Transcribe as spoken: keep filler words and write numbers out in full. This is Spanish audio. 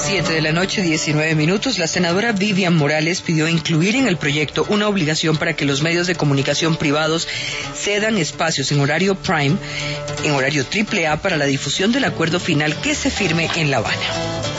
Siete de la noche, diecinueve minutos. La senadora Vivian Morales pidió incluir en el proyecto una obligación para que los medios de comunicación privados cedan espacios en horario prime, en horario triple A, para la difusión del acuerdo final que se firme en La Habana.